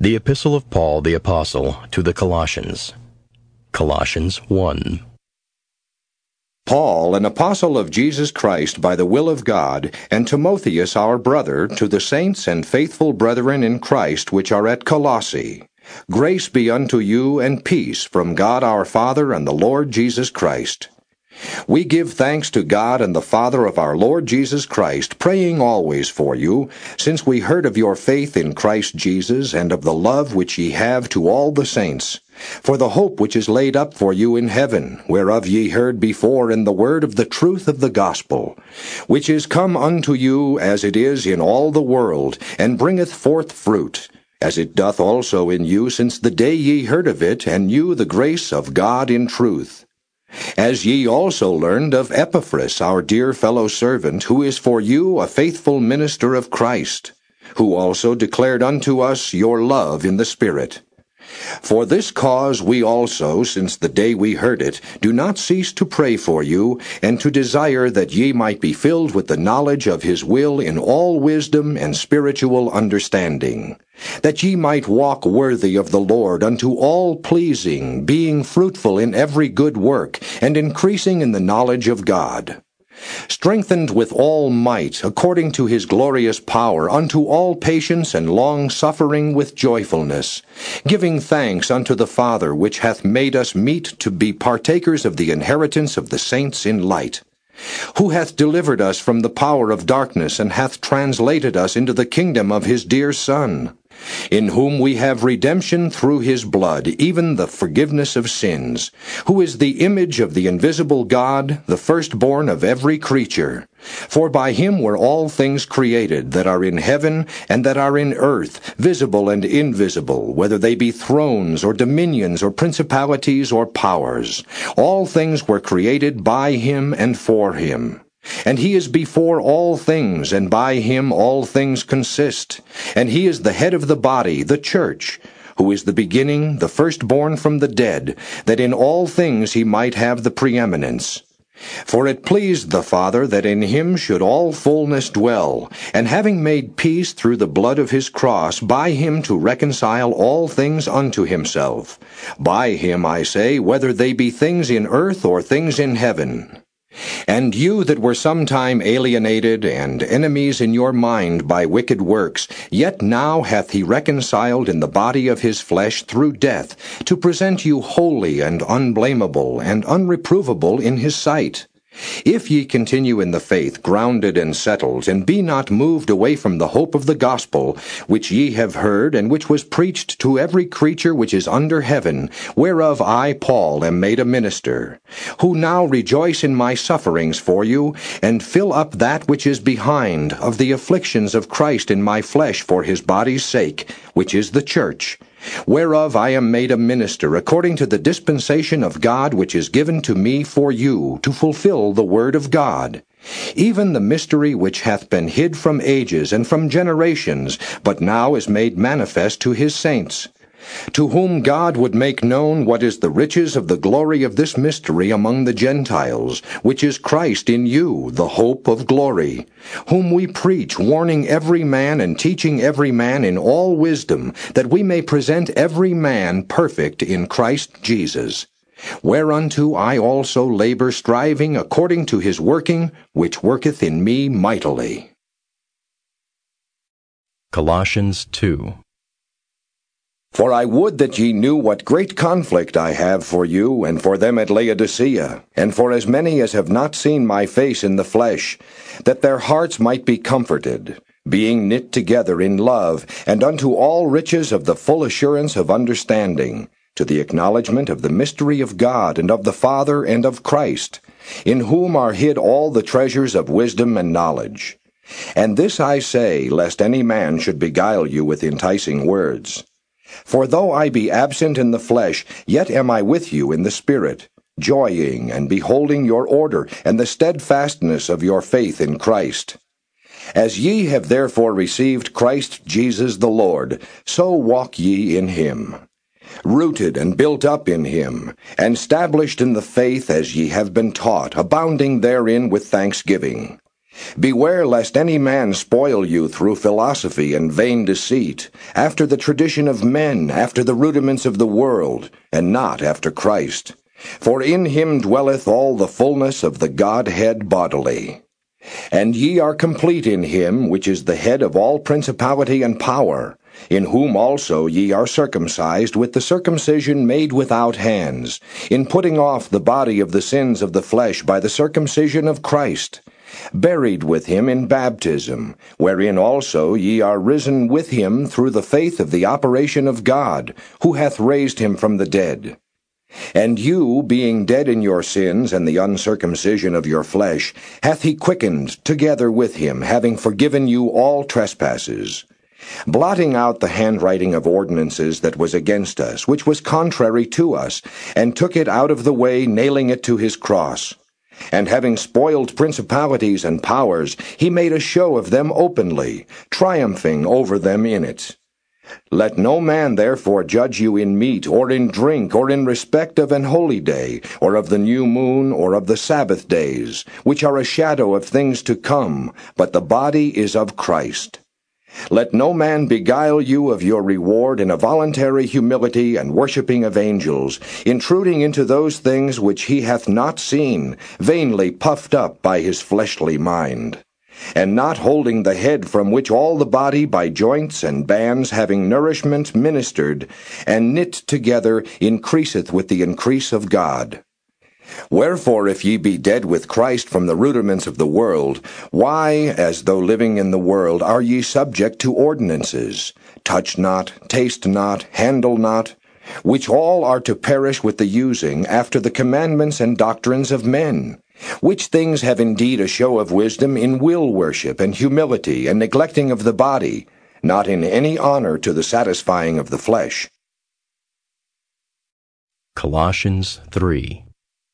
The Epistle of Paul the Apostle to the Colossians. Colossians 1. Paul, an apostle of Jesus Christ by the will of God, and Timotheus our brother, to the saints and faithful brethren in Christ which are at Colossae. Grace be unto you and peace from God our Father and the Lord Jesus Christ. We give thanks to God and the Father of our Lord Jesus Christ, praying always for you, since we heard of your faith in Christ Jesus, and of the love which ye have to all the saints, for the hope which is laid up for you in heaven, whereof ye heard before in the word of the truth of the gospel, which is come unto you as it is in all the world, and bringeth forth fruit, as it doth also in you since the day ye heard of it, and knew the grace of God in truth. As ye also learned of Epaphras, our dear fellow servant, who is for you a faithful minister of Christ, who also declared unto us your love in the Spirit. For this cause we also, since the day we heard it, do not cease to pray for you, and to desire that ye might be filled with the knowledge of his will in all wisdom and spiritual understanding, that ye might walk worthy of the Lord unto all pleasing, being fruitful in every good work, and increasing in the knowledge of God, strengthened with all might, according to his glorious power, unto all patience and long-suffering with joyfulness, giving thanks unto the Father, which hath made us meet to be partakers of the inheritance of the saints in light, who hath delivered us from the power of darkness, and hath translated us into the kingdom of his dear Son, in whom we have redemption through his blood, even the forgiveness of sins, who is the image of the invisible God, the firstborn of every creature. For by him were all things created, that are in heaven and that are in earth, visible and invisible, whether they be thrones or dominions or principalities or powers. All things were created by him and for him. And he is before all things, and by him all things consist. And he is the head of the body, the church, who is the beginning, the firstborn from the dead, that in all things he might have the preeminence. For it pleased the Father that in him should all fullness dwell, and having made peace through the blood of his cross, by him to reconcile all things unto himself. By him, I say, whether they be things in earth or things in heaven. And you that were sometime alienated and enemies in your mind by wicked works, yet now hath he reconciled in the body of his flesh through death, to present you holy and unblameable and unreprovable in his sight. If ye continue in the faith, grounded and settled, and be not moved away from the hope of the gospel, which ye have heard, and which was preached to every creature which is under heaven, whereof I, Paul, am made a minister, who now rejoice in my sufferings for you, and fill up that which is behind of the afflictions of Christ in my flesh for his body's sake, which is the church, whereof I am made a minister, according to the dispensation of God which is given to me for you, to fulfill the word of God, even the mystery which hath been hid from ages and from generations, but now is made manifest to his saints, to whom God would make known what is the riches of the glory of this mystery among the Gentiles, which is Christ in you, the hope of glory, whom we preach, warning every man and teaching every man in all wisdom, that we may present every man perfect in Christ Jesus. Whereunto I also labor, striving according to his working, which worketh in me mightily. Colossians 2. For I would that ye knew what great conflict I have for you, and for them at Laodicea, and for as many as have not seen my face in the flesh, that their hearts might be comforted, being knit together in love, and unto all riches of the full assurance of understanding, to the acknowledgement of the mystery of God, and of the Father, and of Christ, in whom are hid all the treasures of wisdom and knowledge. And this I say, lest any man should beguile you with enticing words. For though I be absent in the flesh, yet am I with you in the Spirit, joying and beholding your order, and the steadfastness of your faith in Christ. As ye have therefore received Christ Jesus the Lord, so walk ye in him, rooted and built up in him, and established in the faith as ye have been taught, abounding therein with thanksgiving. Beware lest any man spoil you through philosophy and vain deceit, after the tradition of men, after the rudiments of the world, and not after Christ. For in him dwelleth all the fullness of the Godhead bodily. And ye are complete in him, which is the head of all principality and power, in whom also ye are circumcised with the circumcision made without hands, in putting off the body of the sins of the flesh by the circumcision of Christ, buried with him in baptism, wherein also ye are risen with him through the faith of the operation of God, who hath raised him from the dead. And you, being dead in your sins and the uncircumcision of your flesh, hath he quickened together with him, having forgiven you all trespasses, blotting out the handwriting of ordinances that was against us, which was contrary to us, and took it out of the way, nailing it to his cross. And having spoiled principalities and powers, he made a show of them openly, triumphing over them in it. Let no man therefore judge you in meat, or in drink, or in respect of an holy day, or of the new moon, or of the Sabbath days, which are a shadow of things to come, but the body is of Christ. Let no man beguile you of your reward in a voluntary humility and worshipping of angels, intruding into those things which he hath not seen, vainly puffed up by his fleshly mind, and not holding the head, from which all the body by joints and bands having nourishment ministered, and knit together, increaseth with the increase of God. Wherefore, if ye be dead with Christ from the rudiments of the world, why, as though living in the world, are ye subject to ordinances? Touch not, taste not, handle not, which all are to perish with the using, after the commandments and doctrines of men, which things have indeed a show of wisdom in will worship and humility and neglecting of the body, not in any honor to the satisfying of the flesh. Colossians 3.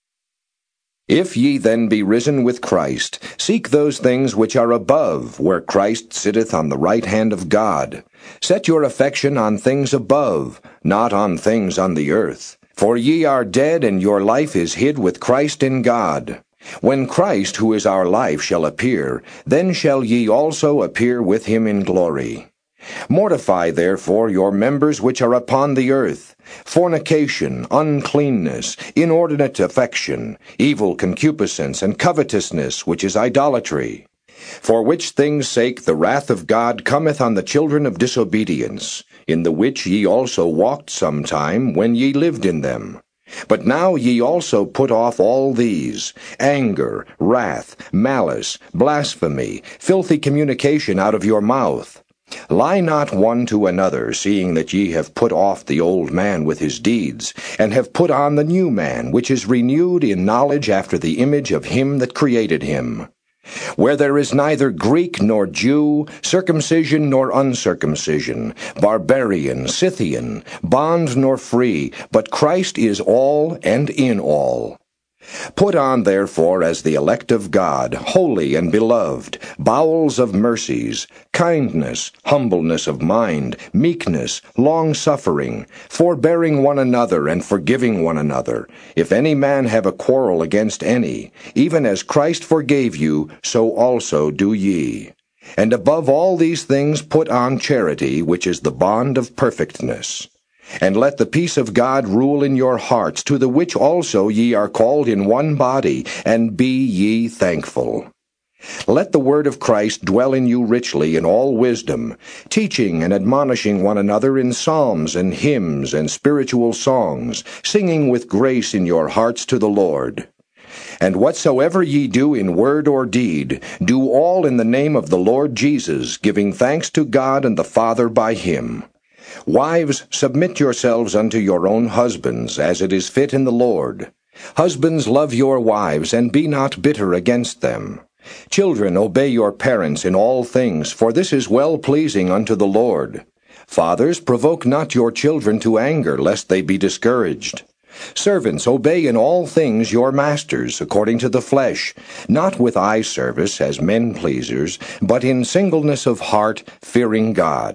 If ye then be risen with Christ, seek those things which are above, where Christ sitteth on the right hand of God. Set your affection on things above, not on things on the earth. For ye are dead, and your life is hid with Christ in God. When Christ, who is our life, shall appear, then shall ye also appear with him in glory. Mortify therefore your members which are upon the earth, fornication, uncleanness, inordinate affection, evil concupiscence, and covetousness, which is idolatry. For which things' sake the wrath of God cometh on the children of disobedience, in the which ye also walked sometime when ye lived in them. But now ye also put off all these: anger, wrath, malice, blasphemy, filthy communication out of your mouth. Lie not one to another, seeing that ye have put off the old man with his deeds, and have put on the new man, which is renewed in knowledge after the image of him that created him. Where there is neither Greek nor Jew, circumcision nor uncircumcision, barbarian, Scythian, bond nor free, but Christ is all and in all. Put on therefore as the elect of God, holy and beloved, bowels of mercies, kindness, humbleness of mind, meekness, long-suffering, forbearing one another and forgiving one another. If any man have a quarrel against any, even as Christ forgave you, so also do ye. And above all these things put on charity, which is the bond of perfectness. And let the peace of God rule in your hearts, to the which also ye are called in one body, and be ye thankful. Let the word of Christ dwell in you richly in all wisdom, teaching and admonishing one another in psalms and hymns and spiritual songs, singing with grace in your hearts to the Lord. And whatsoever ye do in word or deed, do all in the name of the Lord Jesus, giving thanks to God and the Father by him. Wives, submit yourselves unto your own husbands, as it is fit in the Lord. Husbands, love your wives, and be not bitter against them. Children, obey your parents in all things, for this is well-pleasing unto the Lord. Fathers, provoke not your children to anger, lest they be discouraged. Servants, obey in all things your masters, according to the flesh, not with eye service as men-pleasers, but in singleness of heart, fearing God.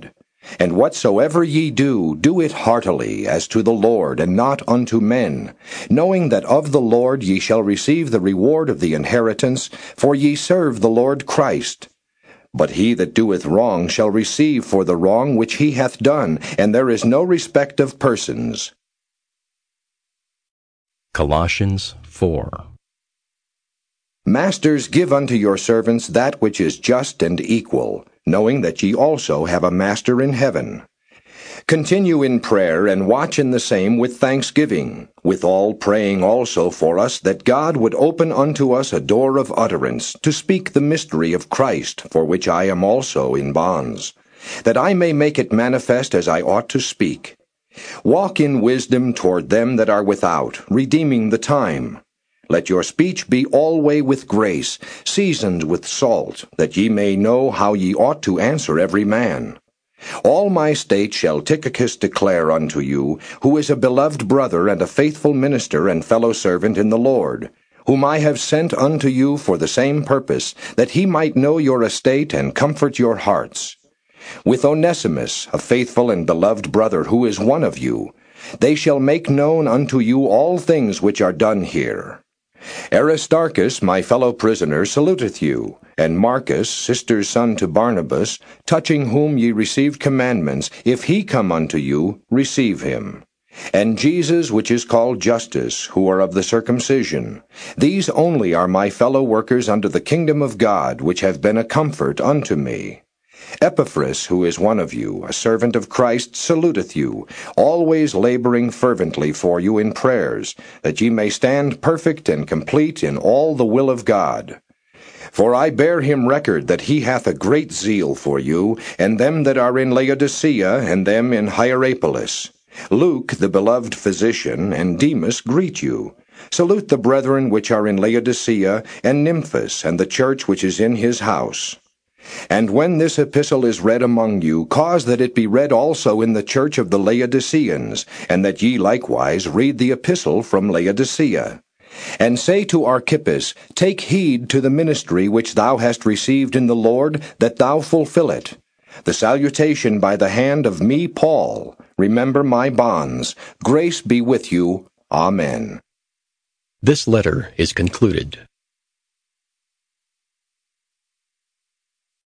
And whatsoever ye do, do it heartily, as to the Lord, and not unto men, knowing that of the Lord ye shall receive the reward of the inheritance, for ye serve the Lord Christ. But he that doeth wrong shall receive for the wrong which he hath done, and there is no respect of persons. Colossians 4. Masters, give unto your servants that which is just and equal, knowing that ye also have a master in heaven. Continue in prayer, and watch in the same with thanksgiving, withal praying also for us that God would open unto us a door of utterance, to speak the mystery of Christ, for which I am also in bonds, that I may make it manifest as I ought to speak. Walk in wisdom toward them that are without, redeeming the time. Let your speech be alway with grace, seasoned with salt, that ye may know how ye ought to answer every man. All my state shall Tychicus declare unto you, who is a beloved brother and a faithful minister and fellow servant in the Lord, whom I have sent unto you for the same purpose, that he might know your estate and comfort your hearts. With Onesimus, a faithful and beloved brother, who is one of you, they shall make known unto you all things which are done here. Aristarchus, my fellow prisoner, saluteth you, and Marcus, sister's son to Barnabas, touching whom ye received commandments, if he come unto you, receive him. And Jesus, which is called Justus, who are of the circumcision. These only are my fellow workers unto the kingdom of God, which have been a comfort unto me. Epaphras, who is one of you, a servant of Christ, saluteth you, always laboring fervently for you in prayers, that ye may stand perfect and complete in all the will of God. For I bear him record that he hath a great zeal for you, and them that are in Laodicea, and them in Hierapolis. Luke, the beloved physician, and Demas greet you. Salute the brethren which are in Laodicea, and Nymphas, and the church which is in his house. And when this epistle is read among you, cause that it be read also in the church of the Laodiceans, and that ye likewise read the epistle from Laodicea. And say to Archippus, Take heed to the ministry which thou hast received in the Lord, that thou fulfill it. The salutation by the hand of me, Paul. Remember my bonds. Grace be with you. Amen. This letter is concluded.